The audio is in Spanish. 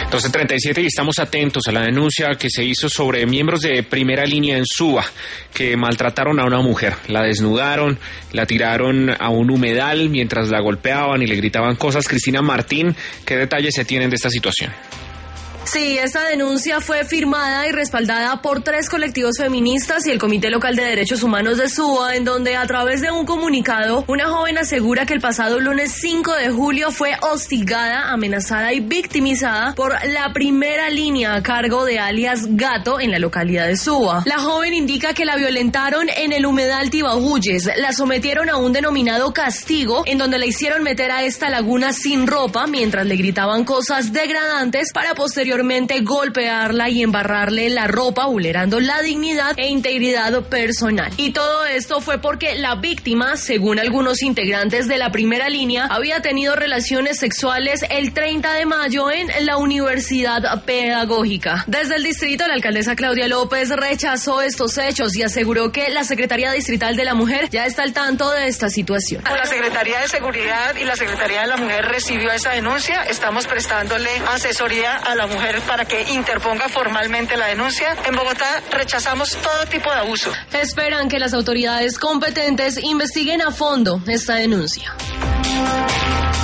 12:37 y estamos atentos a la denuncia que se hizo sobre miembros de primera línea en Suba que maltrataron a una mujer. La desnudaron, la tiraron a un humedal mientras la golpeaban y le gritaban cosas. Cristina Martín, ¿qué detalles se tienen de esta situación? Sí, esta denuncia fue firmada y respaldada por 3 colectivos feministas y el Comité Local de Derechos Humanos de Suba, en donde a través de un comunicado, una joven asegura que el pasado lunes 5 de julio fue hostigada, amenazada y victimizada por la primera línea a cargo de alias Gato en la localidad de Suba. La joven indica que la violentaron en el humedal Tibajuyes, la sometieron a un denominado castigo, en donde le hicieron meter a esta laguna sin ropa mientras le gritaban cosas degradantes para posteriormente golpearla y embarrarle la ropa, vulnerando la dignidad e integridad personal. Y todo esto fue porque la víctima, según algunos integrantes de la primera línea, había tenido relaciones sexuales el 30 de mayo en la Universidad Pedagógica. Desde el distrito, la alcaldesa Claudia López rechazó estos hechos y aseguró que la Secretaría Distrital de la Mujer ya está al tanto de esta situación. La Secretaría de Seguridad y la Secretaría de la Mujer recibió esa denuncia. Estamos prestándole asesoría a la mujer para que interponga formalmente la denuncia. En Bogotá rechazamos todo tipo de abuso. Esperan que las autoridades competentes investiguen a fondo esta denuncia.